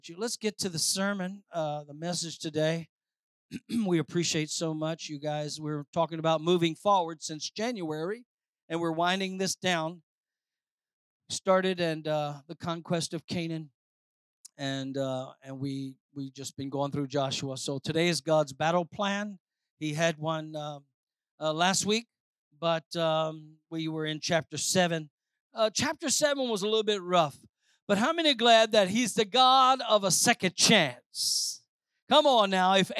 Let's get to the sermon, the message today. We appreciate so much, you guys. We're talking about moving forward since January, and we're winding this down. Started and the conquest of Canaan, and we just been going through Joshua. So today is God's battle plan. He had one last week, but we were in chapter 7. Chapter 7 was a little bit rough, but how many are glad that He's the God of a second chance? Come on now. If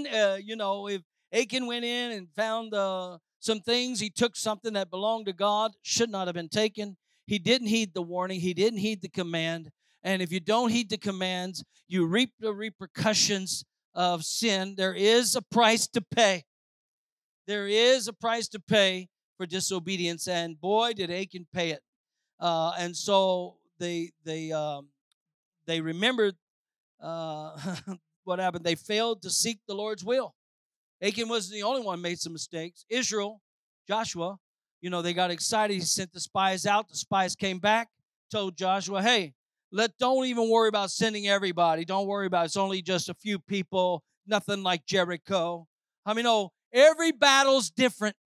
Achan went in and found some things, he took something that belonged to God, should not have been taken. He didn't heed the warning. He didn't heed the command. And if you don't heed the commands, you reap the repercussions of sin. There is a price to pay. There is a price to pay for disobedience, and boy, did Achan pay it. And so they remembered what happened. They failed to seek the Lord's will. Achan wasn't the only one who made some mistakes. Israel, Joshua, they got excited. He sent the spies out. The spies came back, told Joshua, hey, don't even worry about sending everybody. Don't worry about it. It's only just a few people, nothing like Jericho. Every battle's different.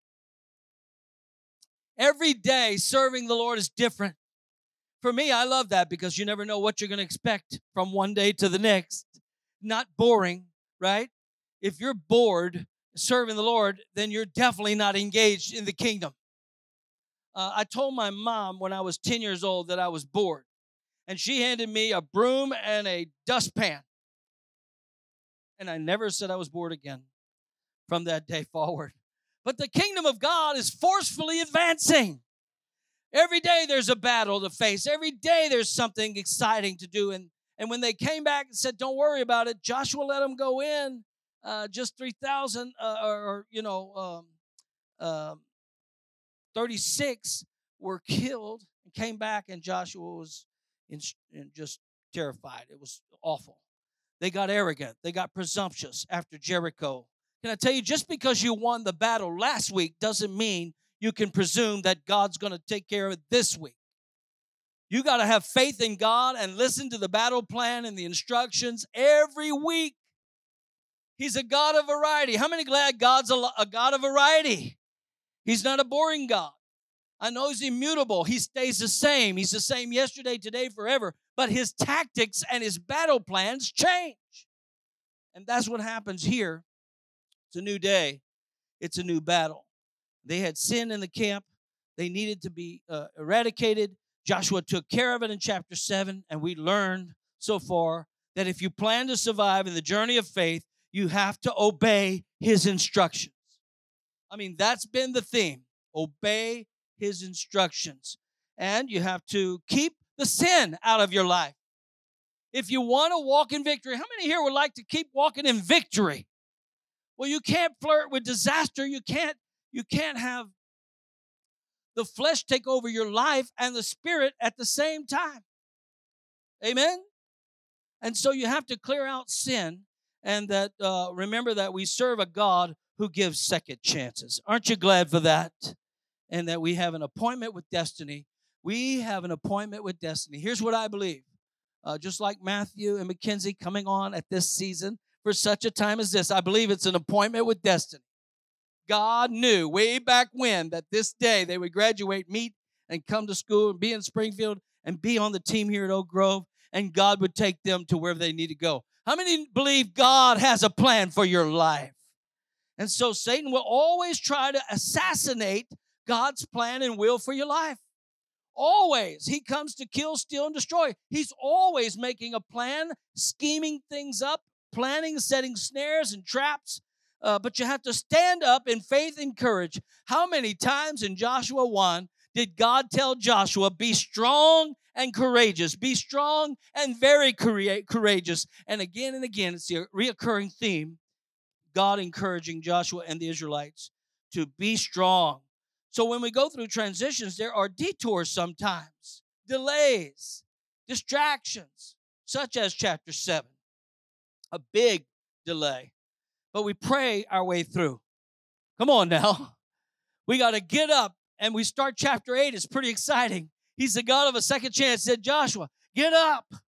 Every day serving the Lord is different. For me, I love that because you never know what you're going to expect from one day to the next. Not boring, right? If you're bored serving the Lord, then you're definitely not engaged in the kingdom. I told my mom when I was 10 years old that I was bored, and she handed me a broom and a dustpan. And I never said I was bored again from that day forward. But the kingdom of God is forcefully advancing. Every day there's a battle to face. Every day there's something exciting to do. And when they came back and said, don't worry about it, Joshua let them go in. Just 3,000 36 were killed and came back, and Joshua was just terrified. It was awful. They got arrogant. They got presumptuous after Jericho. Can I tell you, just because you won the battle last week doesn't mean you can presume that God's going to take care of it this week. You got to have faith in God and listen to the battle plan and the instructions every week. He's a God of variety. How many glad God's a God of variety? He's not a boring God. I know He's immutable. He stays the same. He's the same yesterday, today, forever. But His tactics and His battle plans change. And that's what happens here. It's a new day. It's a new battle. They had sin in the camp. They needed to be eradicated. Joshua took care of it in chapter 7. And we learned so far that if you plan to survive in the journey of faith, you have to obey His instructions. That's been the theme. Obey His instructions. And you have to keep the sin out of your life. If you want to walk in victory, how many here would like to keep walking in victory? Well, you can't flirt with disaster. You can't have the flesh take over your life and the spirit at the same time. Amen? And so you have to clear out sin, and that remember that we serve a God who gives second chances. Aren't you glad for that? And that we have an appointment with destiny. We have an appointment with destiny. Here's what I believe. Just like Matthew and Mackenzie coming on at this season for such a time as this, I believe it's an appointment with destiny. God knew way back when that this day they would graduate, meet, and come to school and be in Springfield and be on the team here at Oak Grove, and God would take them to wherever they need to go. How many believe God has a plan for your life? And so Satan will always try to assassinate God's plan and will for your life. Always. He comes to kill, steal, and destroy. He's always making a plan, scheming things up, planning, setting snares and traps. But you have to stand up in faith and courage. How many times in Joshua 1 did God tell Joshua, be strong and courageous, be strong and very courageous? And again, it's a reoccurring theme, God encouraging Joshua and the Israelites to be strong. So when we go through transitions, there are detours sometimes, delays, distractions, such as chapter 7, a big delay. But we pray our way through. Come on now. We got to get up, and we start chapter 8. It's pretty exciting. He's the God of a second chance. Said Joshua, get up.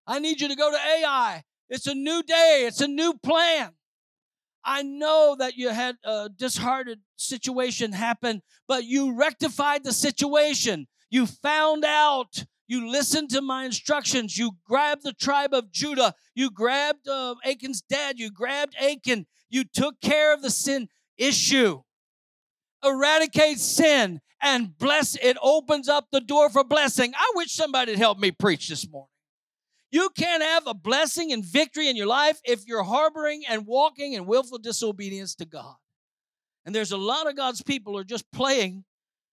I need you to go to Ai. It's a new day. It's a new plan. I know that you had a disheartened situation happen, but you rectified the situation. You found out. You listened to my instructions. You grabbed the tribe of Judah. You grabbed Achan's dad. You grabbed Achan. You took care of the sin issue. Eradicate sin and bless. It opens up the door for blessing. I wish somebody would help me preach this morning. You can't have a blessing and victory in your life if you're harboring and walking in willful disobedience to God. And there's a lot of God's people who are just playing.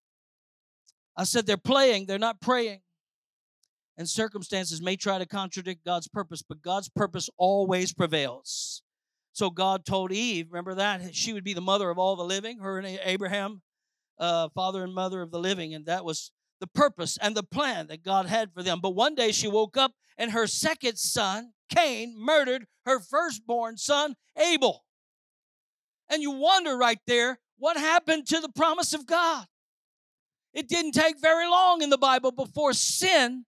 I said they're playing, they're not praying. And circumstances may try to contradict God's purpose, but God's purpose always prevails. So God told Eve, remember that? She would be the mother of all the living, her and Abraham, father and mother of the living. And that was the purpose and the plan that God had for them. But one day she woke up and her second son, Cain, murdered her firstborn son, Abel. And you wonder right there, what happened to the promise of God? It didn't take very long in the Bible before sin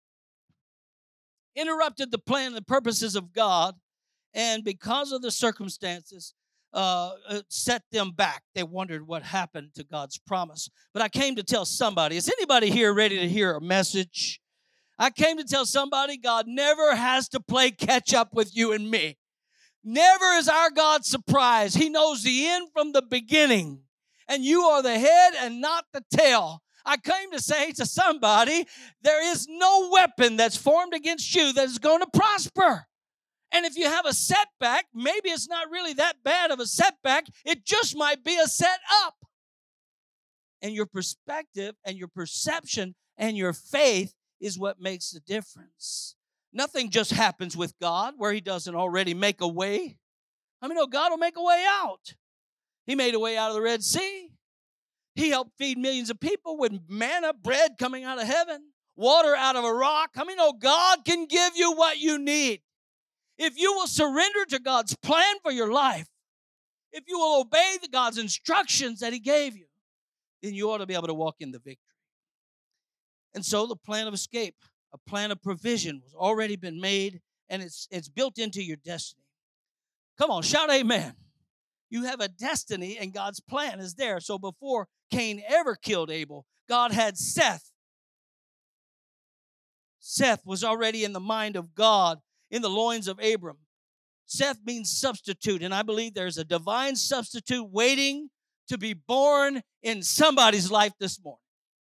interrupted the plan and the purposes of God. And because of the circumstances, set them back. They wondered what happened to God's promise. But I came to tell somebody, is anybody here ready to hear a message? I came to tell somebody God never has to play catch up with you and me. Never is our God surprised. He knows the end from the beginning. And you are the head and not the tail. I came to say to somebody, there is no weapon that's formed against you that is going to prosper. And if you have a setback, maybe it's not really that bad of a setback. It just might be a set up. And your perspective and your perception and your faith is what makes the difference. Nothing just happens with God where He doesn't already make a way. I mean, God will make a way out. He made a way out of the Red Sea. He helped feed millions of people with manna, bread coming out of heaven, water out of a rock. I mean, God can give you what you need. If you will surrender to God's plan for your life, if you will obey God's instructions that He gave you, then you ought to be able to walk in the victory. And so the plan of escape, a plan of provision was already been made, and it's built into your destiny. Come on, shout amen. You have a destiny, and God's plan is there. So before Cain ever killed Abel, God had Seth. Seth was already in the mind of God, in the loins of Abram. Seth means substitute, and I believe there's a divine substitute waiting to be born in somebody's life this morning.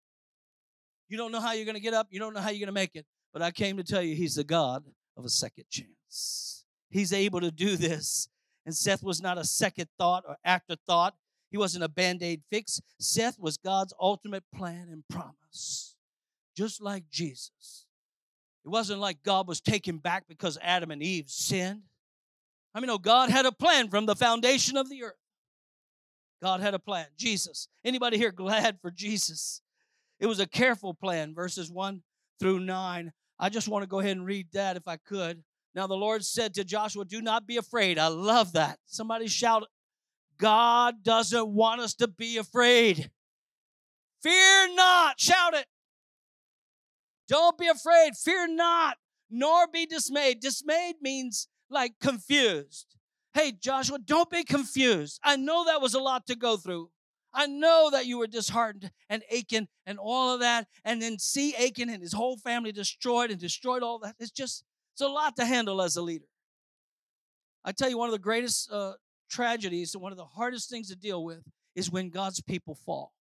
You don't know how you're going to get up. You don't know how you're going to make it. But I came to tell you He's the God of a second chance. He's able to do this. And Seth was not a second thought or afterthought. He wasn't a Band-Aid fix. Seth was God's ultimate plan and promise. Just like Jesus. It wasn't like God was taken back because Adam and Eve sinned. I mean, God had a plan from the foundation of the earth. God had a plan. Jesus. Anybody here glad for Jesus? It was a careful plan, verses 1 through 9. I just want to go ahead and read that if I could. Now the Lord said to Joshua, do not be afraid. I love that. Somebody shout, God doesn't want us to be afraid. Fear not. Shout it. Don't be afraid. Fear not, nor be dismayed. Dismayed means like confused. Hey, Joshua, don't be confused. I know that was a lot to go through. I know that you were disheartened and Achan and all of that. And then see Achan and his whole family destroyed and destroyed all that. It's a lot to handle as a leader. I tell you, one of the greatest tragedies and one of the hardest things to deal with is when God's people fall.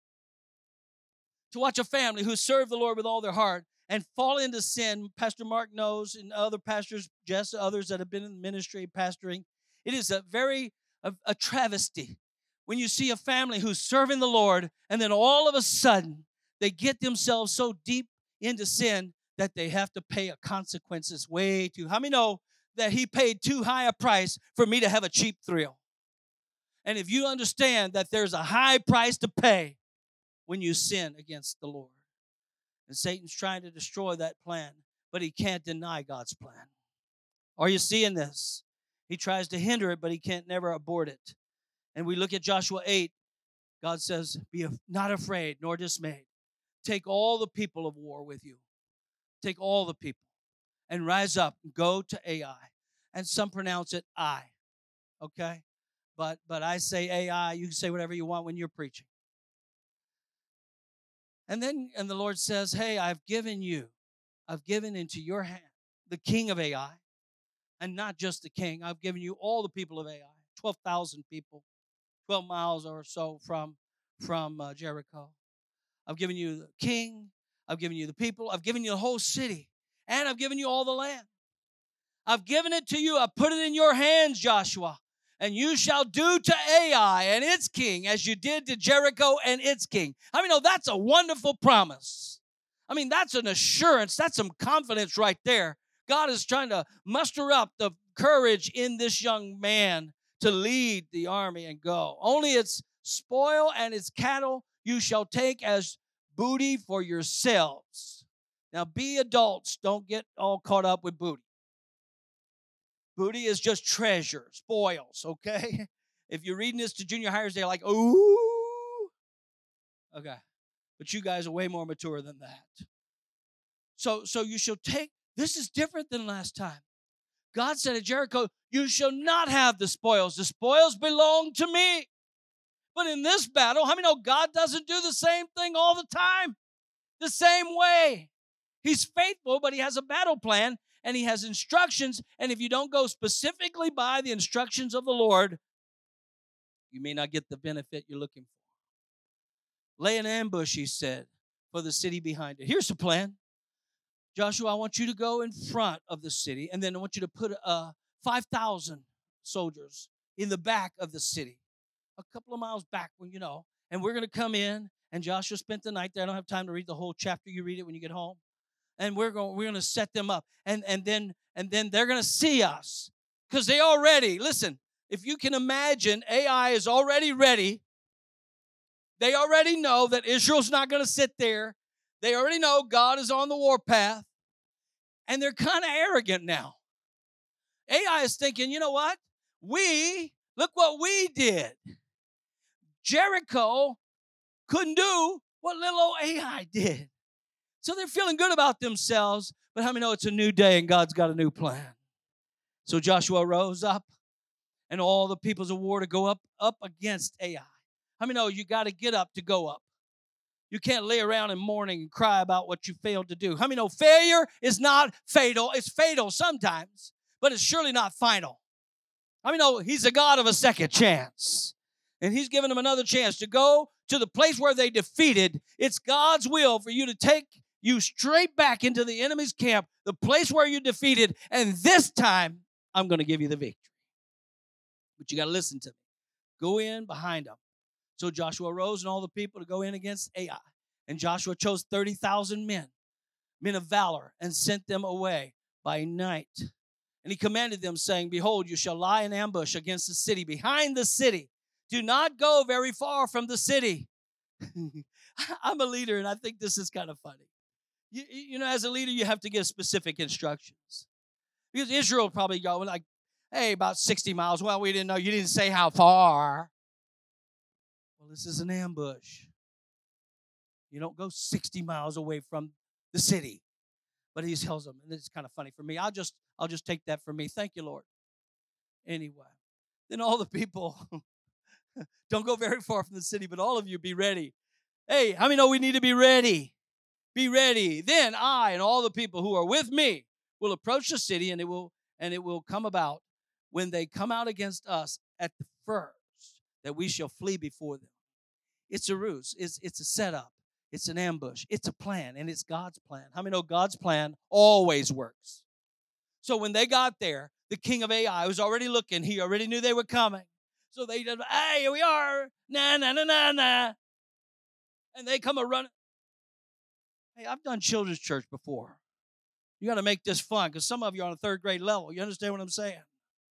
To watch a family who serve the Lord with all their heart and fall into sin, Pastor Mark knows, and other pastors, Jess, others that have been in ministry pastoring, it is a travesty when you see a family who's serving the Lord and then all of a sudden they get themselves so deep into sin that they have to pay a consequences way too. How many know that He paid too high a price for me to have a cheap thrill? And if you understand that there's a high price to pay when you sin against the Lord. And Satan's trying to destroy that plan, but he can't deny God's plan. Are you seeing this? He tries to hinder it, but he can't never abort it. And we look at Joshua 8. God says, be not afraid nor dismayed. Take all the people of war with you. Take all the people. and rise up and go to Ai. And some pronounce it I, okay? But I say Ai. You can say whatever you want when you're preaching. And the Lord says, hey, I've given into your hand the king of Ai, and not just the king. I've given you all the people of Ai, 12,000 people, 12 miles or so from Jericho. I've given you the king. I've given you the people. I've given you the whole city. And I've given you all the land. I've given it to you. I've put it in your hands, Joshua. And you shall do to Ai and its king as you did to Jericho and its king. I mean, that's a wonderful promise. I mean, that's an assurance. That's some confidence right there. God is trying to muster up the courage in this young man to lead the army and go. Only its spoil and its cattle you shall take as booty for yourselves. Now, be adults. Don't get all caught up with booty. Booty is just treasure, spoils, okay? If you're reading this to junior hires, they're like, ooh. Okay. But you guys are way more mature than that. So you shall take, this is different than last time. God said at Jericho, you shall not have the spoils. The spoils belong to me. But in this battle, how many know God doesn't do the same thing all the time? The same way. He's faithful, but he has a battle plan. And he has instructions, and if you don't go specifically by the instructions of the Lord, you may not get the benefit you're looking for. Lay an ambush, he said, for the city behind it. Here's the plan. Joshua, I want you to go in front of the city, and then I want you to put 5,000 soldiers in the back of the city, a couple of miles back, and we're going to come in, and Joshua spent the night there. I don't have time to read the whole chapter. You read it when you get home. And we're going to set them up. And then they're going to see us. Because they already, listen, if you can imagine, Ai is already ready. They already know that Israel's not going to sit there. They already know God is on the warpath. And they're kind of arrogant now. Ai is thinking, you know what? Look what we did. Jericho couldn't do what little old Ai did. So they're feeling good about themselves, but how many know it's a new day and God's got a new plan? So Joshua rose up, and all the peoples of war to go up against Ai. How many know you got to get up to go up? You can't lay around in mourning and cry about what you failed to do. How many know failure is not fatal? It's fatal sometimes, but it's surely not final. How many know he's a God of a second chance? And he's given them another chance to go to the place where they defeated. It's God's will for you to take you straight back into the enemy's camp, the place where you defeated, and this time, I'm going to give you the victory. But you got to listen to me. Go in behind them. So Joshua rose and all the people to go in against Ai. And Joshua chose 30,000 men of valor, and sent them away by night. And he commanded them, saying, behold, you shall lie in ambush against the city, behind the city. Do not go very far from the city. I'm a leader, and I think this is kind of funny. You know, as a leader, you have to give specific instructions. Because Israel probably go like, hey, about 60 miles. Well, we didn't know. You didn't say how far. Well, this is an ambush. You don't go 60 miles away from the city. But he tells them, and it's kind of funny for me. I'll just take that for me. Thank you, Lord. Anyway, then all the people, don't go very far from the city, but all of you be ready. Hey, how many know we need to be ready? Be ready. Then I and all the people who are with me will approach the city, and it will come about when they come out against us at the first that we shall flee before them. It's a ruse. It's a setup. It's an ambush. It's a plan, and it's God's plan. How many know God's plan always works? So when they got there, the king of Ai was already looking. He already knew they were coming. So they did, hey, here we are. Nah, nah, nah, nah, nah. And they come a running. Hey, I've done children's church before. You got to make this fun because some of you are on a third grade level. You understand what I'm saying?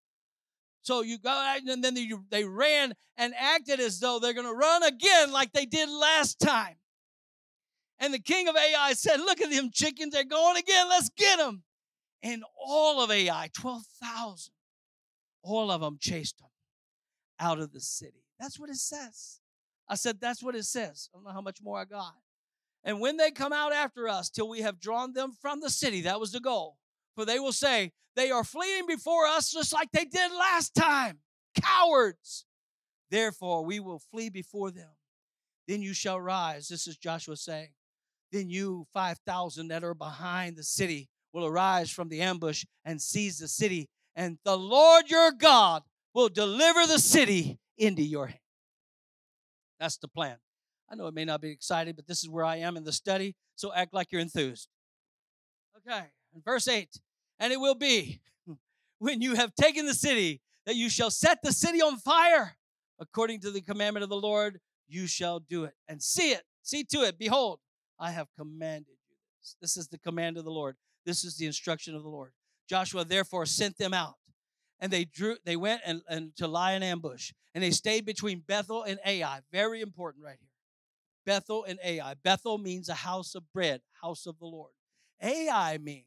So you go out, and then they ran and acted as though they're going to run again like they did last time. And the king of Ai said, look at them chickens. They're going again. Let's get them. And all of Ai, 12,000, all of them chased them out of the city. That's what it says. I said, that's what it says. I don't know how much more I got. And when they come out after us till we have drawn them from the city, that was the goal, For they will say, they are fleeing before us just like they did last time. Cowards. Therefore, we will flee before them. Then you shall rise. This is Joshua saying. Then you, 5,000 that are behind the city, will arise from the ambush and seize the city. And the Lord your God will deliver the city into your hand. That's the plan. I know it may not be exciting, but this is where I am in the study, so act like you're enthused. Okay, in verse 8, and it will be, when you have taken the city, that you shall set the city on fire. According to the commandment of the Lord, you shall do it. And see to it, behold, I have commanded you this. This is the command of the Lord. This is the instruction of the Lord. Joshua therefore sent them out, and they went and to lie in ambush, and they stayed between Bethel and Ai. Very important right here. Bethel and Ai. Bethel means a house of bread, house of the Lord. Ai means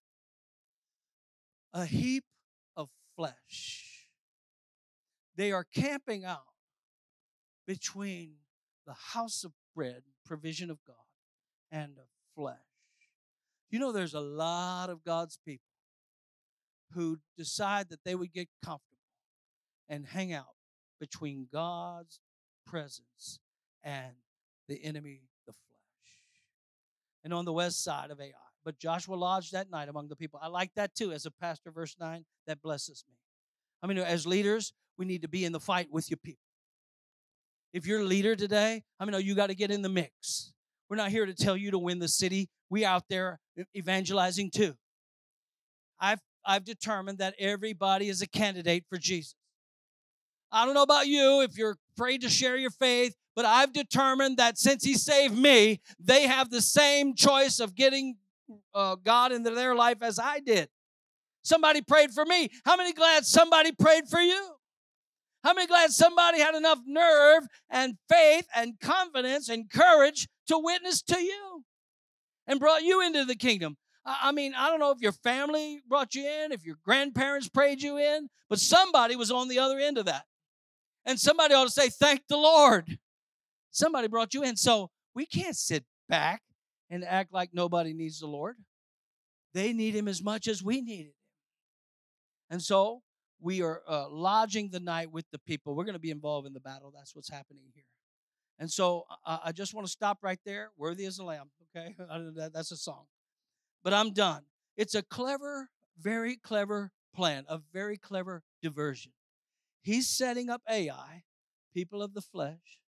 a heap of flesh. They are camping out between the house of bread, provision of God, and the flesh. You know, there's a lot of God's people who decide that they would get comfortable and hang out between God's presence and the enemy, the flesh. And on the west side of Ai. But Joshua lodged that night among the people. I like that too. As a pastor, verse 9, that blesses me. I mean, as leaders, we need to be in the fight with your people. If you're a leader today, you got to get in the mix. We're not here to tell you to win the city. We're out there evangelizing too. I've determined that everybody is a candidate for Jesus. I don't know about you, if you're afraid to share your faith, but I've determined that since he saved me, they have the same choice of getting God into their life as I did. Somebody prayed for me. How many glad somebody prayed for you? How many glad somebody had enough nerve and faith and confidence and courage to witness to you and brought you into the kingdom? I don't know if your family brought you in, if your grandparents prayed you in, but somebody was on the other end of that. And somebody ought to say, thank the Lord. Somebody brought you in. So we can't sit back and act like nobody needs the Lord. They need him as much as we need him. And so we are lodging the night with the people. We're going to be involved in the battle. That's what's happening here. And so I just want to stop right there. Worthy as a lamb, okay? That's a song. But I'm done. It's a clever, very clever plan, a very clever diversion. He's setting up Ai, people of the flesh,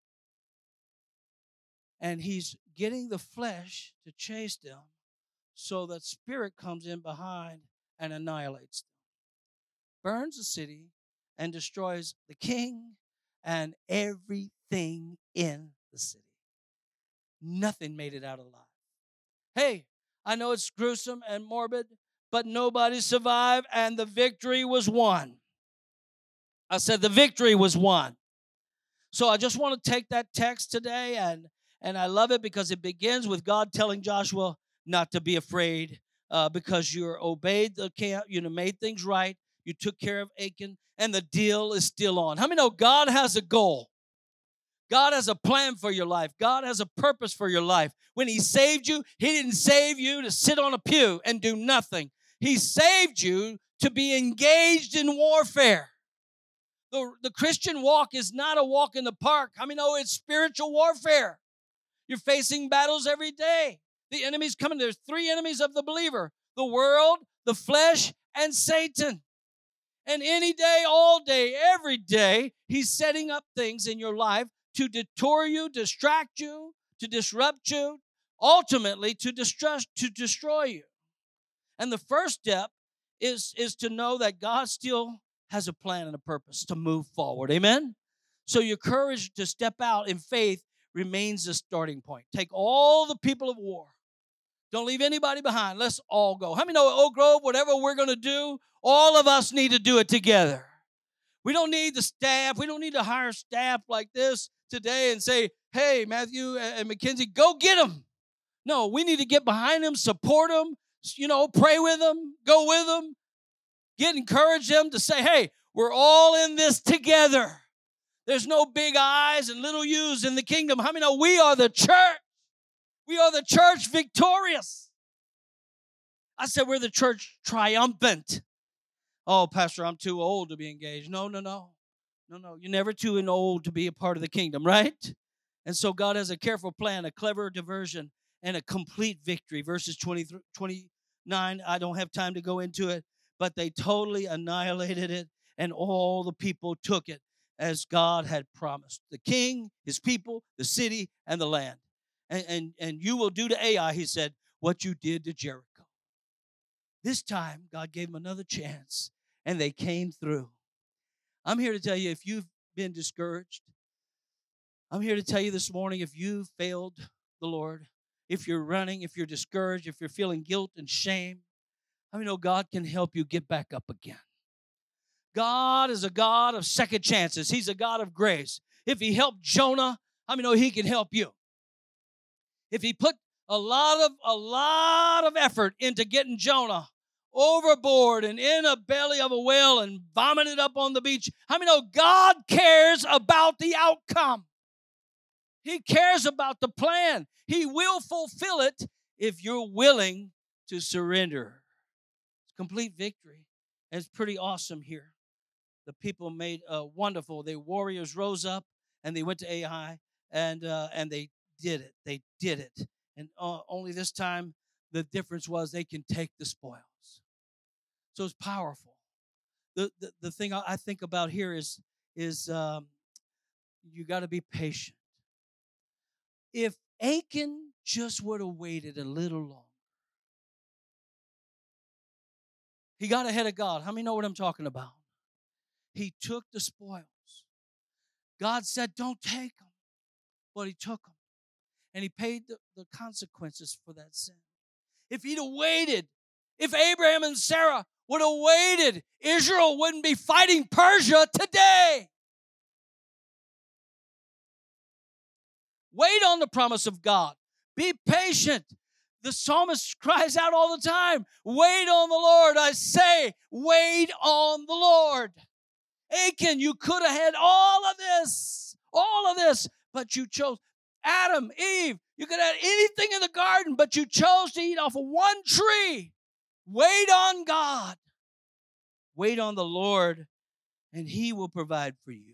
and he's getting the flesh to chase them so that spirit comes in behind and annihilates them. Burns the city and destroys the king and everything in the city. Nothing made it out alive. Hey, I know it's gruesome and morbid, but nobody survived and the victory was won. I said the victory was won. So I just want to take that text today, and I love it because it begins with God telling Joshua not to be afraid because you obeyed the camp, made things right, you took care of Achan, and the deal is still on. How many know God has a goal? God has a plan for your life. God has a purpose for your life. When he saved you, he didn't save you to sit on a pew and do nothing. He saved you to be engaged in warfare. The Christian walk is not a walk in the park. I mean, it's spiritual warfare. You're facing battles every day. The enemy's coming. There's three enemies of the believer: the world, the flesh, and Satan. And any day, all day, every day, he's setting up things in your life to detour you, distract you, to disrupt you, ultimately to destroy you. And the first step is to know that God still has a plan and a purpose to move forward. Amen? So your courage to step out in faith remains the starting point. Take all the people of war. Don't leave anybody behind. Let's all go. How many know at Oak Grove, whatever we're going to do, all of us need to do it together. We don't need the staff. We don't need to hire staff like this today and say, hey, Matthew and Mackenzie, go get them. No, we need to get behind them, support them, pray with them, go with them, encourage them to say, hey, we're all in this together. There's no big I's and little U's in the kingdom. How many know we are the church? We are the church victorious. I said, we're the church triumphant. Oh, Pastor, I'm too old to be engaged. No. You're never too old to be a part of the kingdom, right? And so God has a careful plan, a clever diversion, and a complete victory. Verses 29, I don't have time to go into it, but they totally annihilated it, and all the people took it as God had promised. The king, his people, the city, and the land. And you will do to Ai, he said, what you did to Jericho. This time, God gave them another chance, and they came through. I'm here to tell you, if you've been discouraged, I'm here to tell you this morning, if you failed the Lord, if you're running, if you're discouraged, if you're feeling guilt and shame, I mean, God can help you get back up again. God is a God of second chances. He's a God of grace. If he helped Jonah, he can help you. If he put a lot of effort into getting Jonah overboard and in a belly of a whale and vomited up on the beach, God cares about the outcome. He cares about the plan. He will fulfill it if you're willing to surrender. It's complete victory. And it's pretty awesome here. The people made wonderful. The warriors rose up and they went to Ai and they did it. They did it. And only this time the difference was they can take the spoils. So it's powerful. The thing I think about here is you got to be patient. If Achan just would have waited a little longer, he got ahead of God. How many know what I'm talking about? He took the spoils. God said, don't take them, but he took them. And he paid the consequences for that sin. If he'd have waited, if Abraham and Sarah would have waited, Israel wouldn't be fighting Persia today. Wait on the promise of God. Be patient. The psalmist cries out all the time, wait on the Lord. I say, wait on the Lord. Achan, you could have had all of this, but you chose. Adam, Eve, you could have had anything in the garden, but you chose to eat off of one tree. Wait on God. Wait on the Lord, and he will provide for you.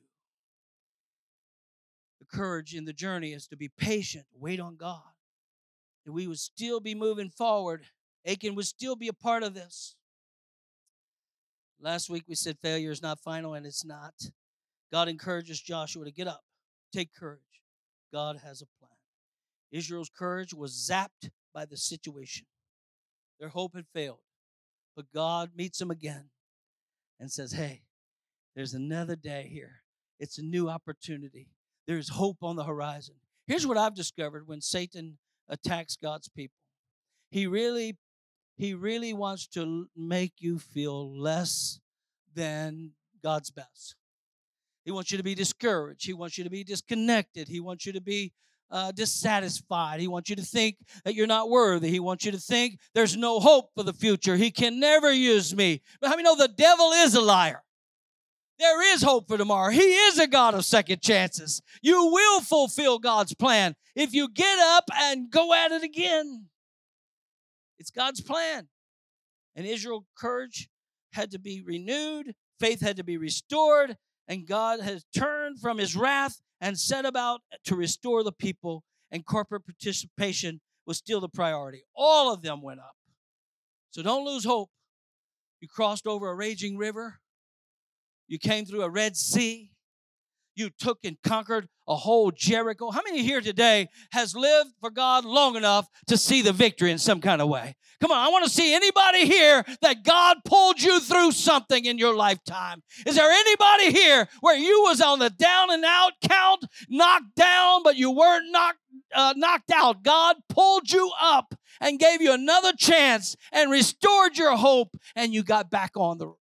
The courage in the journey is to be patient, wait on God. And we would still be moving forward. Achan would still be a part of this. Last week we said failure is not final, and it's not. God encourages Joshua to get up, take courage. God has a plan. Israel's courage was zapped by the situation. Their hope had failed. But God meets them again and says, hey, there's another day here. It's a new opportunity. There's hope on the horizon. Here's what I've discovered when Satan attacks God's people. He really wants to make you feel less than God's best. He wants you to be discouraged. He wants you to be disconnected. He wants you to be dissatisfied. He wants you to think that you're not worthy. He wants you to think there's no hope for the future. He can never use me. But how many know the devil is a liar? There is hope for tomorrow. He is a God of second chances. You will fulfill God's plan if you get up and go at it again. It's God's plan. And Israel's courage had to be renewed. Faith had to be restored. And God has turned from his wrath and set about to restore the people. And corporate participation was still the priority. All of them went up. So don't lose hope. You crossed over a raging river. You came through a Red Sea. You took and conquered a whole Jericho. How many here today has lived for God long enough to see the victory in some kind of way? Come on, I want to see anybody here that God pulled you through something in your lifetime. Is there anybody here where you was on the down and out count, knocked down, but you weren't knocked out? God pulled you up and gave you another chance and restored your hope, and you got back on the road.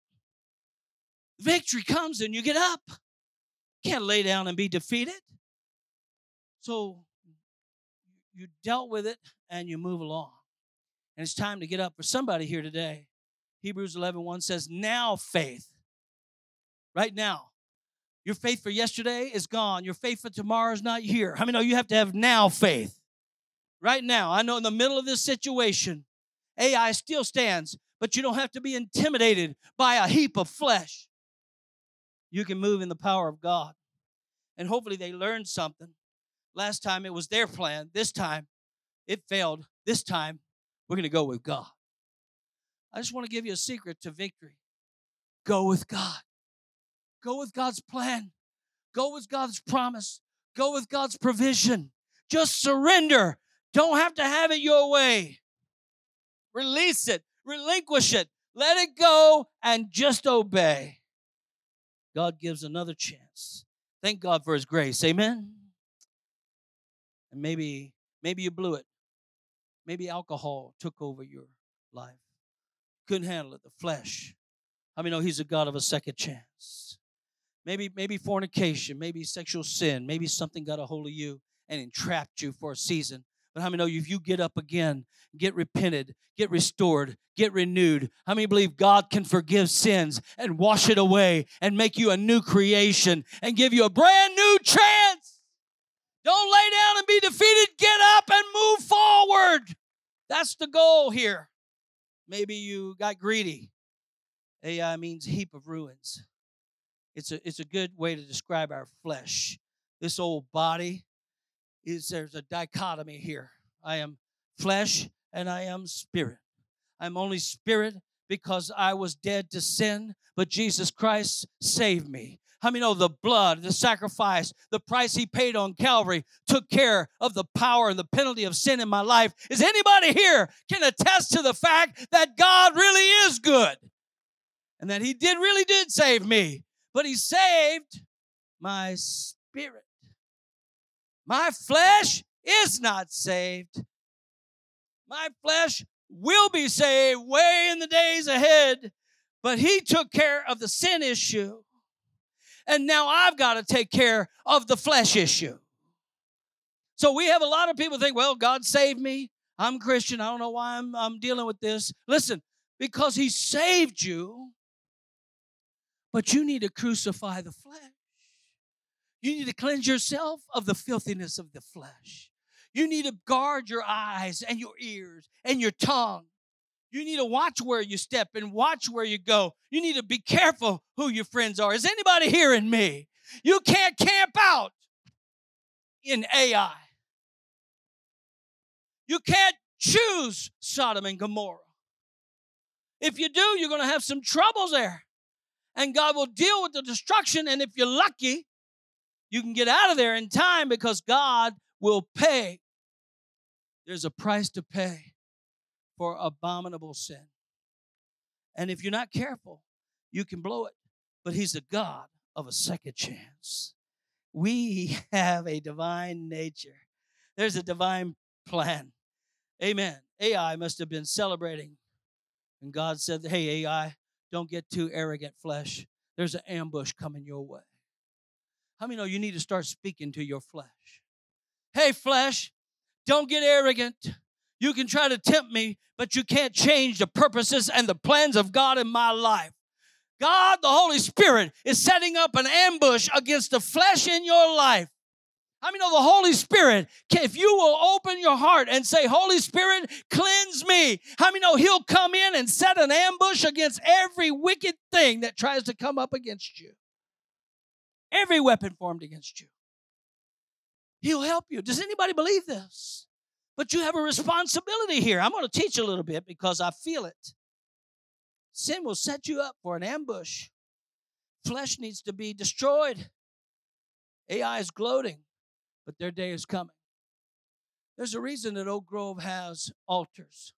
Victory comes and you get up. You can't lay down and be defeated. So you dealt with it and you move along. And it's time to get up for somebody here today. Hebrews 11:1 says, now faith. Right now. Your faith for yesterday is gone. Your faith for tomorrow is not here. How many know you have to have now faith? Right now. I know in the middle of this situation, Ai still stands, but you don't have to be intimidated by a heap of flesh. You can move in the power of God. And hopefully they learned something. Last time it was their plan. This time it failed. This time we're going to go with God. I just want to give you a secret to victory. Go with God. Go with God's plan. Go with God's promise. Go with God's provision. Just surrender. Don't have to have it your way. Release it. Relinquish it. Let it go and just obey. God gives another chance. Thank God for His grace. Amen? And maybe you blew it. Maybe alcohol took over your life. Couldn't handle it, the flesh. How many know He's a God of a second chance? Maybe fornication, maybe sexual sin, maybe something got a hold of you and entrapped you for a season. But how many know if you get up again, get repented, get restored, get renewed, how many believe God can forgive sins and wash it away and make you a new creation and give you a brand new chance? Don't lay down and be defeated. Get up and move forward. That's the goal here. Maybe you got greedy. Ai means heap of ruins. It's a good way to describe our flesh. This old body, there's a dichotomy here. I am flesh and I am spirit. I'm only spirit because I was dead to sin, but Jesus Christ saved me. How many know the blood, the sacrifice, the price He paid on Calvary took care of the power and the penalty of sin in my life? Is anybody here can attest to the fact that God really is good and that He really did save me? But He saved my spirit. My flesh is not saved. My flesh will be saved way in the days ahead. But He took care of the sin issue. And now I've got to take care of the flesh issue. So we have a lot of people think, well, God saved me. I'm Christian. I don't know why I'm dealing with this. Listen, because He saved you, but you need to crucify the flesh. You need to cleanse yourself of the filthiness of the flesh. You need to guard your eyes and your ears and your tongue. You need to watch where you step and watch where you go. You need to be careful who your friends are. Is anybody hearing me? You can't camp out in Ai. You can't choose Sodom and Gomorrah. If you do, you're going to have some troubles there. And God will deal with the destruction. And if you're lucky, you can get out of there in time because God will pay. There's a price to pay for abominable sin. And if you're not careful, you can blow it. But He's a God of a second chance. We have a divine nature. There's a divine plan. Amen. Ai must have been celebrating. And God said, hey, Ai, don't get too arrogant, flesh. There's an ambush coming your way. How many know you need to start speaking to your flesh? Hey, flesh, don't get arrogant. You can try to tempt me, but you can't change the purposes and the plans of God in my life. God, the Holy Spirit, is setting up an ambush against the flesh in your life. How many know the Holy Spirit, if you will open your heart and say, Holy Spirit, cleanse me. How many know He'll come in and set an ambush against every wicked thing that tries to come up against you? Every weapon formed against you. He'll help you. Does anybody believe this? But you have a responsibility here. I'm going to teach a little bit because I feel it. Sin will set you up for an ambush. Flesh needs to be destroyed. Ai is gloating. But their day is coming. There's a reason that Oak Grove has altars.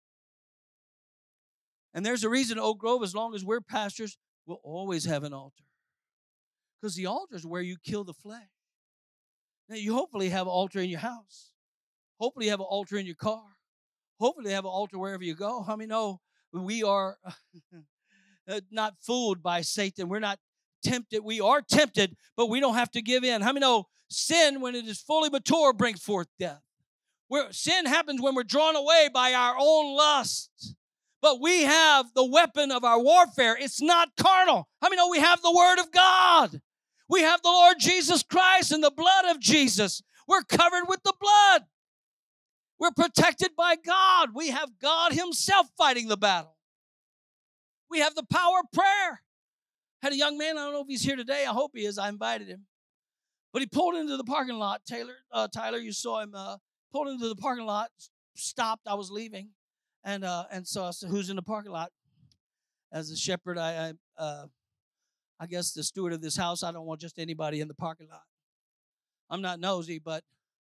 And there's a reason Oak Grove, as long as we're pastors, will always have an altar. Because the altar is where you kill the flesh. Now, you hopefully have an altar in your house. Hopefully you have an altar in your car. Hopefully you have an altar wherever you go. How many know we are not fooled by Satan? We're not tempted. We are tempted, but we don't have to give in. How many know sin, when it is fully mature, brings forth death? Sin happens when we're drawn away by our own lusts. But we have the weapon of our warfare. It's not carnal. How many know we have the Word of God? We have the Lord Jesus Christ and the blood of Jesus. We're covered with the blood. We're protected by God. We have God himself fighting the battle. We have the power of prayer. Had a young man, I don't know if he's here today. I hope he is. I invited him. But he pulled into the parking lot. Tyler, you saw him. Pulled into the parking lot, stopped. I was leaving. And so I said, who's in the parking lot? As a shepherd, I guess the steward of this house, I don't want just anybody in the parking lot. I'm not nosy, but,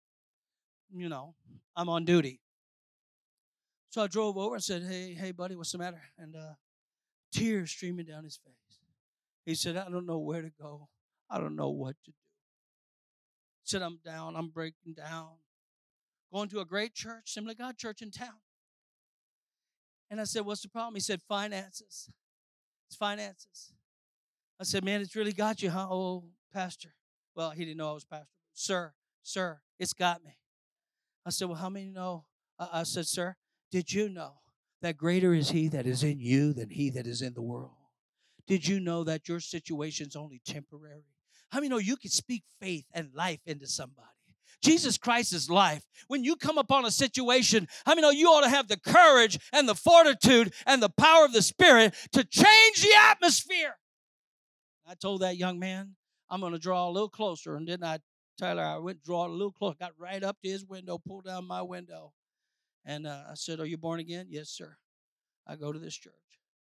I'm on duty. So I drove over and said, hey, buddy, what's the matter? And tears streaming down his face. He said, I don't know where to go. I don't know what to do. He said, I'm down. I'm breaking down. Going to a great church, Assembly of God church in town. And I said, what's the problem? He said, finances. It's finances. I said, man, it's really got you, huh? Oh, pastor. Well, he didn't know I was pastor. Sir, it's got me. I said, well, how many know? I said, sir, did you know that greater is he that is in you than he that is in the world? Did you know that your situation's only temporary? How many know you can speak faith and life into somebody? Jesus Christ is life. When you come upon a situation, how many know you ought to have the courage and the fortitude and the power of the Spirit to change the atmosphere? I told that young man, I'm going to draw a little closer. And then Tyler, I went draw a little closer, got right up to his window, pulled down my window. And I said, are you born again? Yes, sir. I go to this church.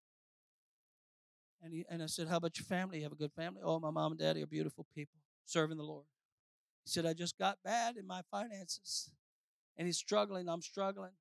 And I said, how about your family? You have a good family? Oh, my mom and daddy are beautiful people, serving the Lord. He said, I just got bad in my finances. And he's struggling. I'm struggling.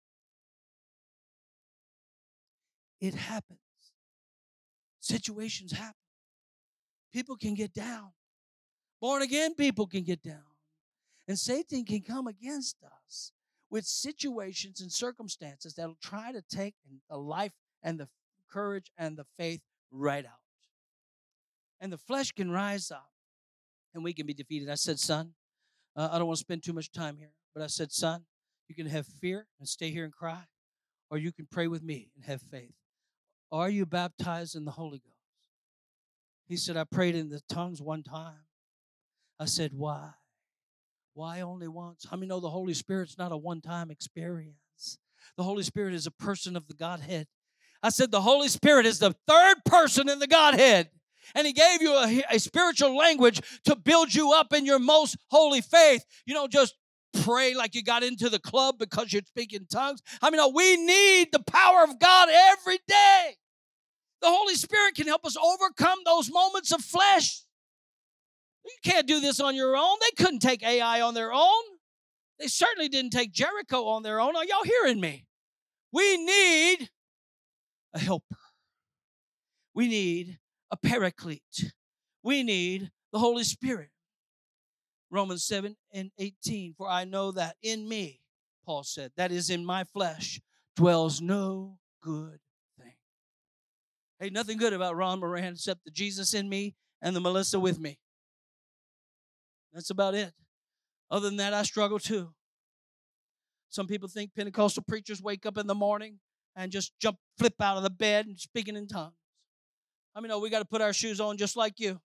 It happens. Situations happen. People can get down. Born again people can get down. And Satan can come against us with situations and circumstances that'll try to take the life and the courage and the faith right out. And the flesh can rise up and we can be defeated. I said, son, I don't want to spend too much time here, but I said, son, you can have fear and stay here and cry, or you can pray with me and have faith. Are you baptized in the Holy Ghost? He said, I prayed in the tongues one time. I said, why? Why only once? How many know the Holy Spirit's not a one-time experience? The Holy Spirit is a person of the Godhead. I said the Holy Spirit is the third person in the Godhead. And he gave you a spiritual language to build you up in your most holy faith. You don't just pray like you got into the club because you're speaking tongues. I mean, we need the power of God every day. The Holy Spirit can help us overcome those moments of flesh. You can't do this on your own. They couldn't take Ai on their own. They certainly didn't take Jericho on their own. Are y'all hearing me? We need a helper. We need a paraclete. We need the Holy Spirit. Romans 7:18, for I know that in me, Paul said, that is in my flesh, dwells no good thing. Hey, nothing good about Ron Moran except the Jesus in me and the Melissa with me. That's about it. Other than that, I struggle too. Some people think Pentecostal preachers wake up in the morning and just flip out of the bed and speaking in tongues. I mean, no, we got to put our shoes on just like you.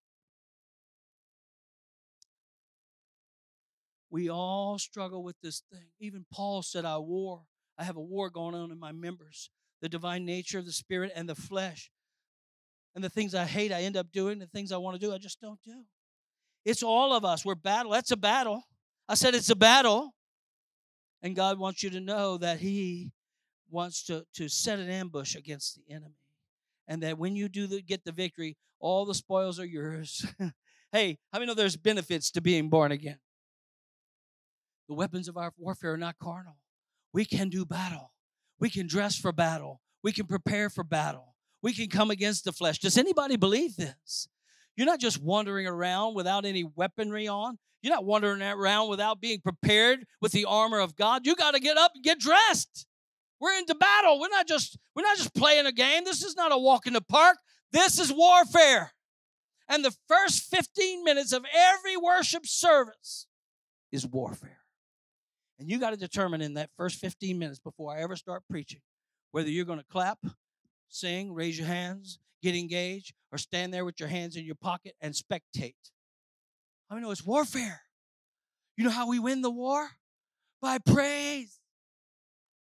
We all struggle with this thing. Even Paul said, I have a war going on in my members. The divine nature of the spirit and the flesh. And the things I hate, I end up doing. The things I want to do, I just don't do. It's all of us. We're battle. That's a battle. I said it's a battle. And God wants you to know that he wants to set an ambush against the enemy. And that when you get the victory, all the spoils are yours. Hey, how many know there's benefits to being born again? The weapons of our warfare are not carnal. We can do battle. We can dress for battle. We can prepare for battle. We can come against the flesh. Does anybody believe this? You're not just wandering around without any weaponry on. You're not wandering around without being prepared with the armor of God. You got to get up and get dressed. We're into battle. We're not just playing a game. This is not a walk in the park. This is warfare. And the first 15 minutes of every worship service is warfare. And you got to determine in that first 15 minutes before I ever start preaching whether you're going to clap, sing, raise your hands, get engaged, or stand there with your hands in your pocket and spectate. I mean, it's warfare. You know how we win the war? By praise.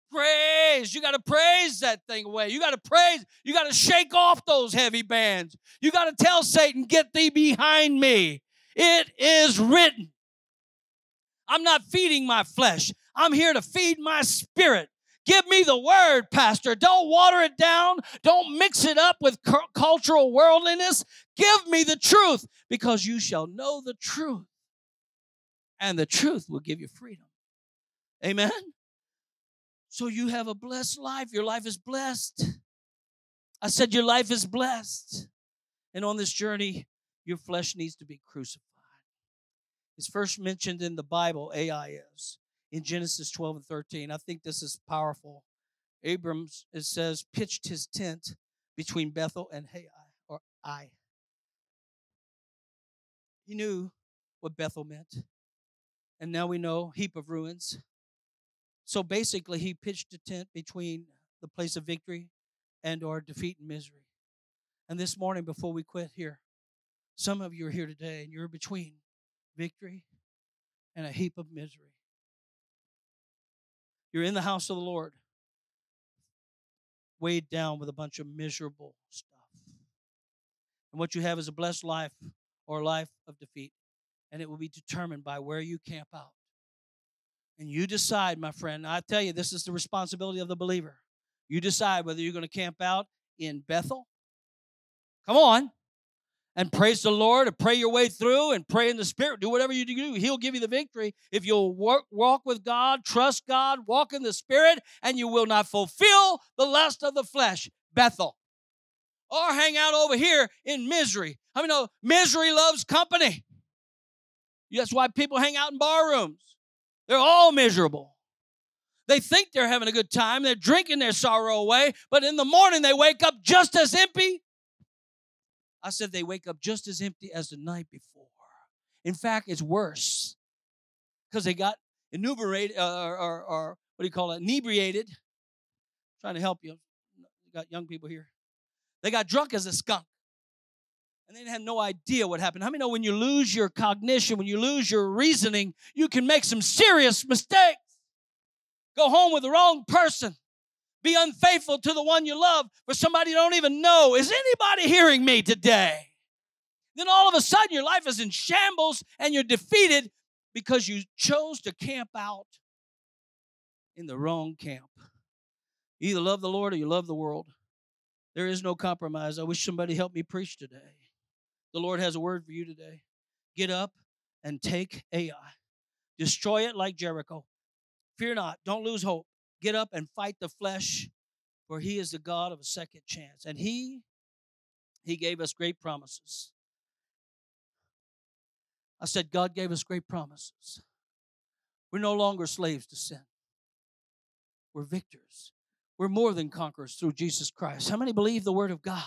Praise. You got to praise that thing away. You got to praise. You got to shake off those heavy bands. You got to tell Satan, get thee behind me. It is written. I'm not feeding my flesh. I'm here to feed my spirit. Give me the word, Pastor. Don't water it down. Don't mix it up with cultural worldliness. Give me the truth, because you shall know the truth, and the truth will give you freedom. Amen? So you have a blessed life. Your life is blessed. I said your life is blessed. And on this journey, your flesh needs to be crucified. It's first mentioned in the Bible, Ai is, in Genesis 12 and 13. I think this is powerful. Abram, it says, pitched his tent between Bethel and Ai. He knew what Bethel meant. And now we know, heap of ruins. So basically, he pitched a tent between the place of victory and our defeat and misery. And this morning, before we quit here, some of you are here today and you're between victory and a heap of misery. You're in the house of the Lord, weighed down with a bunch of miserable stuff. And what you have is a blessed life or a life of defeat. And it will be determined by where you camp out. And you decide, my friend, I tell you, this is the responsibility of the believer. You decide whether you're going to camp out in Bethel. Come on. And praise the Lord and pray your way through and pray in the Spirit. Do whatever you do. He'll give you the victory if you'll walk with God, trust God, walk in the Spirit, and you will not fulfill the lust of the flesh. Bethel. Or hang out over here in misery. I mean, no, misery loves company. That's why people hang out in bar rooms. They're all miserable. They think they're having a good time. They're drinking their sorrow away, but in the morning they wake up just as empty. I said they wake up just as empty as the night before. In fact, it's worse because they got inebriated, or what do you call it, inebriated. I'm trying to help you. Got young people here. They got drunk as a skunk. And they had no idea what happened. How many know when you lose your cognition, when you lose your reasoning, you can make some serious mistakes? Go home with the wrong person. Be unfaithful to the one you love for somebody you don't even know. Is anybody hearing me today? Then all of a sudden your life is in shambles and you're defeated because you chose to camp out in the wrong camp. You either love the Lord or you love the world. There is no compromise. I wish somebody helped me preach today. The Lord has a word for you today. Get up and take Ai. Destroy it like Jericho. Fear not. Don't lose hope. Get up and fight the flesh, for he is the God of a second chance. And he gave us great promises. I said God gave us great promises. We're no longer slaves to sin. We're victors. We're more than conquerors through Jesus Christ. How many believe the word of God?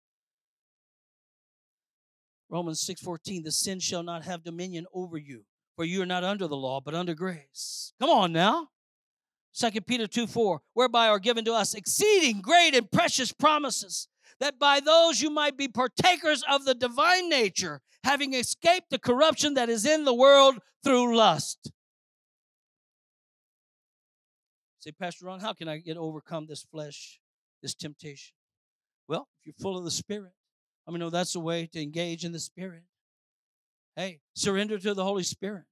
Romans 6:14, the sin shall not have dominion over you, for you are not under the law, but under grace. Come on now. 2 Peter 2:4, whereby are given to us exceeding great and precious promises, that by those you might be partakers of the divine nature, having escaped the corruption that is in the world through lust. Say, Pastor Ron, how can I overcome this flesh, this temptation? Well, if you're full of the Spirit, I mean, no, that's the way to engage in the Spirit. Hey, surrender to the Holy Spirit.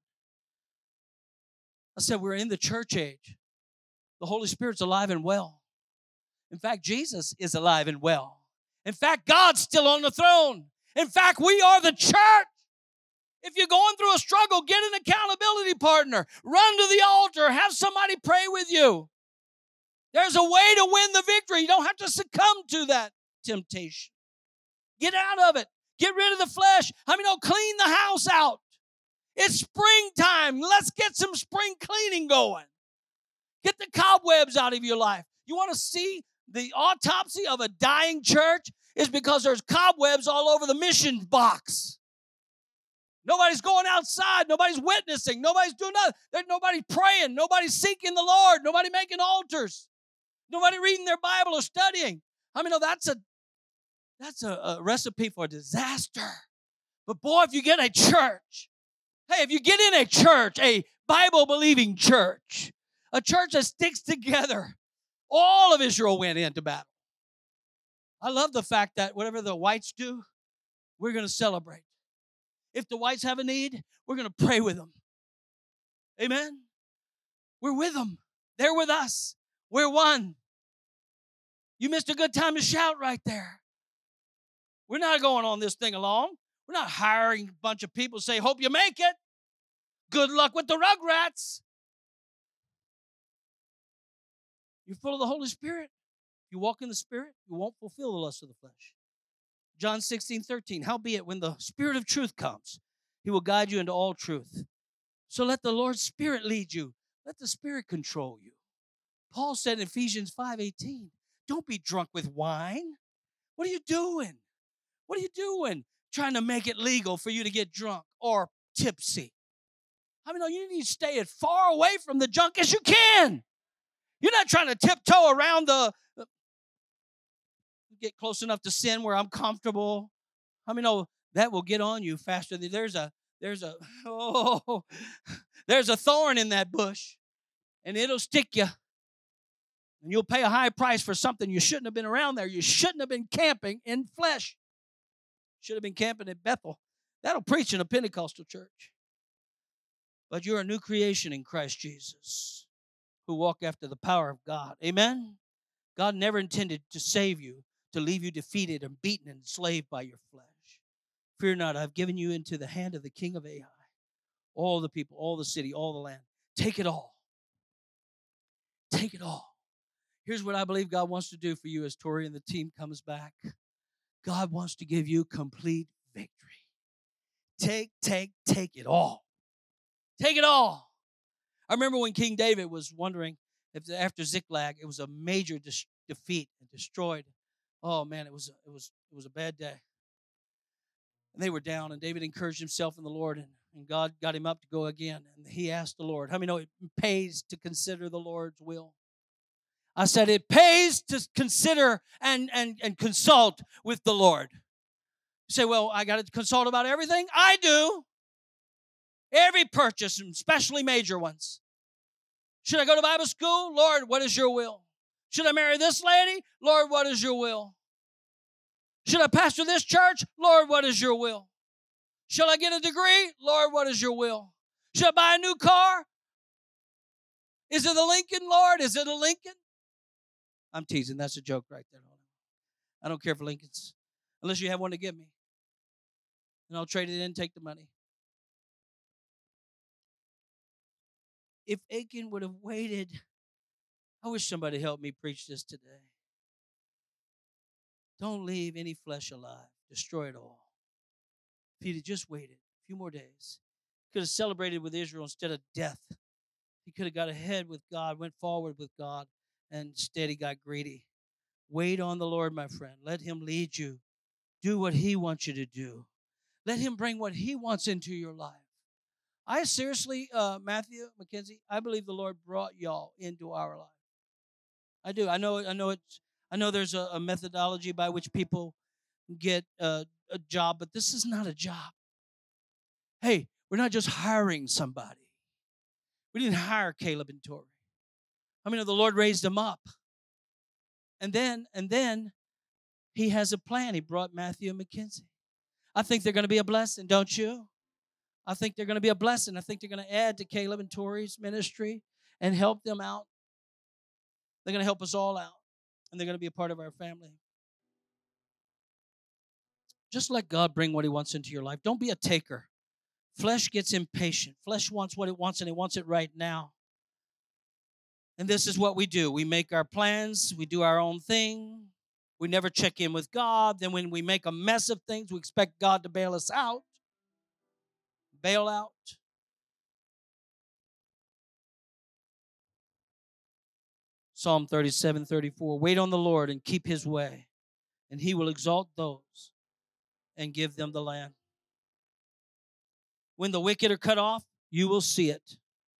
I said we're in the church age. The Holy Spirit's alive and well. In fact, Jesus is alive and well. In fact, God's still on the throne. In fact, we are the church. If you're going through a struggle, get an accountability partner. Run to the altar. Have somebody pray with you. There's a way to win the victory. You don't have to succumb to that temptation. Get out of it. Get rid of the flesh. I mean, clean the house out. It's springtime. Let's get some spring cleaning going. Get the cobwebs out of your life. You want to see the autopsy of a dying church? Is because there's cobwebs all over the mission box. Nobody's going outside. Nobody's witnessing. Nobody's doing nothing. There's nobody praying. Nobody's seeking the Lord. Nobody making altars. Nobody reading their Bible or studying. I mean, that's a recipe for disaster. But boy, if you get a church, if you get in a church, a Bible-believing church, a church that sticks together, All of Israel went into battle. I love the fact that whatever the whites do, we're going to celebrate. If the whites have a need, we're going to pray with them. Amen? We're with them. They're with us. We're one. You missed a good time to shout right there. We're not going on this thing alone. We're not hiring a bunch of people to say, hope you make it. Good luck with the Rugrats. You're full of the Holy Spirit. You walk in the Spirit, you won't fulfill the lust of the flesh. John 16:13. Howbeit, when the Spirit of truth comes, he will guide you into all truth. So let the Lord's Spirit lead you. Let the Spirit control you. Paul said in Ephesians 5:18, don't be drunk with wine. What are you doing? What are you doing? Trying to make it legal for you to get drunk or tipsy. I mean, you need to stay as far away from the junk as you can. You're not trying to tiptoe around get close enough to sin where I'm comfortable. I mean, that will get on you faster. There's a thorn in that bush, and it'll stick you. And you'll pay a high price for something you shouldn't have been around there. You shouldn't have been camping in flesh. Should have been camping at Bethel. That'll preach in a Pentecostal church. But you're a new creation in Christ Jesus who walk after the power of God. Amen? God never intended to save you, to leave you defeated and beaten and enslaved by your flesh. Fear not, I've given you into the hand of the king of Ai. All the people, all the city, all the land. Take it all. Take it all. Here's what I believe God wants to do for you as Tori and the team comes back. God wants to give you complete victory. Take it all. Take it all. I remember when King David was wondering if after Ziklag, it was a major defeat and destroyed. Oh man, it was a bad day. And they were down, and David encouraged himself in the Lord, and God got him up to go again. And he asked the Lord, how many know it pays to consider the Lord's will? I said it pays to consider and consult with the Lord. You say, well, I got to consult about everything? I do. Every purchase, especially major ones. Should I go to Bible school? Lord, what is your will? Should I marry this lady? Lord, what is your will? Should I pastor this church? Lord, what is your will? Shall I get a degree? Lord, what is your will? Should I buy a new car? Is it a Lincoln, Lord? Is it a Lincoln? I'm teasing. That's a joke right there. I don't care for Lincolns. Unless you have one to give me. And I'll trade it in and take the money. If Achan would have waited, I wish somebody helped me preach this today. Don't leave any flesh alive. Destroy it all. If he'd have just waited a few more days, he could have celebrated with Israel instead of death. He could have got ahead with God, went forward with God, and instead he got greedy. Wait on the Lord, my friend. Let him lead you. Do what he wants you to do. Let him bring what he wants into your life. I seriously, Matthew, Mackenzie, I believe the Lord brought y'all into our life. I do. I know there's a methodology by which people get a job, but this is not a job. Hey, we're not just hiring somebody. We didn't hire Caleb and Tori. I mean, the Lord raised them up. And then he has a plan. He brought Matthew and Mackenzie. I think they're going to be a blessing, don't you? I think they're going to be a blessing. I think they're going to add to Caleb and Tori's ministry and help them out. They're going to help us all out. And they're going to be a part of our family. Just let God bring what he wants into your life. Don't be a taker. Flesh gets impatient. Flesh wants what it wants, and it wants it right now. And this is what we do. We make our plans. We do our own thing. We never check in with God. Then when we make a mess of things, we expect God to bail us out. Bail out. Psalm 37:34. Wait on the Lord and keep his way, and he will exalt those and give them the land. When the wicked are cut off, you will see it.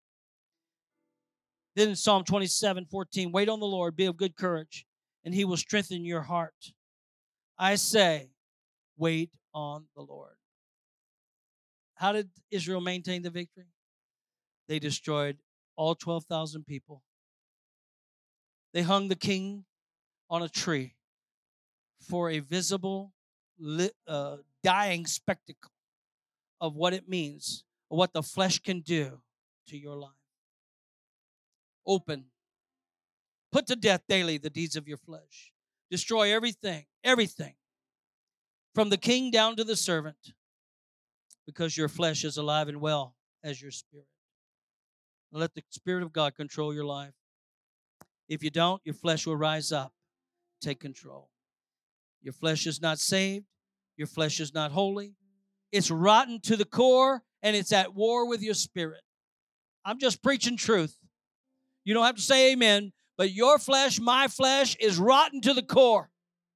Then in Psalm 27:14, wait on the Lord, be of good courage, and he will strengthen your heart. I say, wait on the Lord. How did Israel maintain the victory? They destroyed all 12,000 people. They hung the king on a tree for a visible, dying spectacle of what it means, what the flesh can do to your life. Open. Put to death daily the deeds of your flesh. Destroy everything, from the king down to the servant, because your flesh is alive and well as your spirit. Let the Spirit of God control your life. If you don't, your flesh will rise up, take control. Your flesh is not saved. Your flesh is not holy. It's rotten to the core, and it's at war with your spirit. I'm just preaching truth. You don't have to say amen, but your flesh, my flesh, is rotten to the core.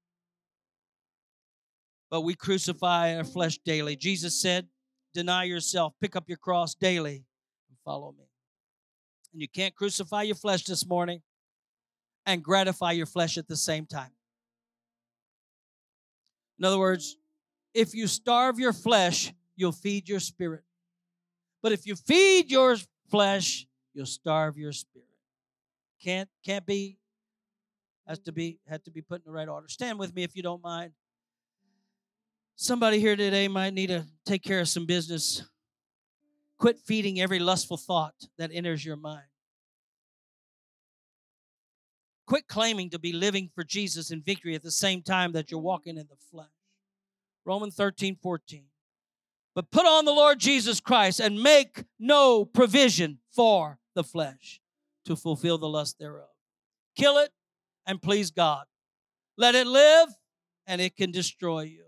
But we crucify our flesh daily. Jesus said, deny yourself, pick up your cross daily, and follow me. And you can't crucify your flesh this morning and gratify your flesh at the same time. In other words, if you starve your flesh, you'll feed your spirit. But if you feed your flesh, you'll starve your spirit. Can't be. Had to be put in the right order. Stand with me if you don't mind. Somebody here today might need to take care of some business. Quit feeding every lustful thought that enters your mind. Quit claiming to be living for Jesus in victory at the same time that you're walking in the flesh. Romans 13:14. But put on the Lord Jesus Christ and make no provision for the flesh to fulfill the lust thereof. Kill it and please God. Let it live and it can destroy you.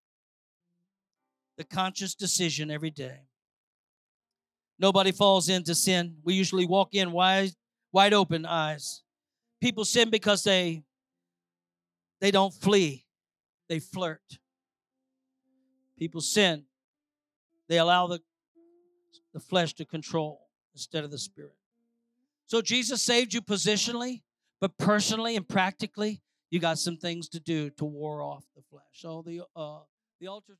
The conscious decision every day. Nobody falls into sin. We usually walk in wide open eyes. People sin because they don't flee. They flirt. People sin. They allow the flesh to control instead of the spirit. So Jesus saved you positionally, but personally and practically, you got some things to do to war off the flesh. So the altar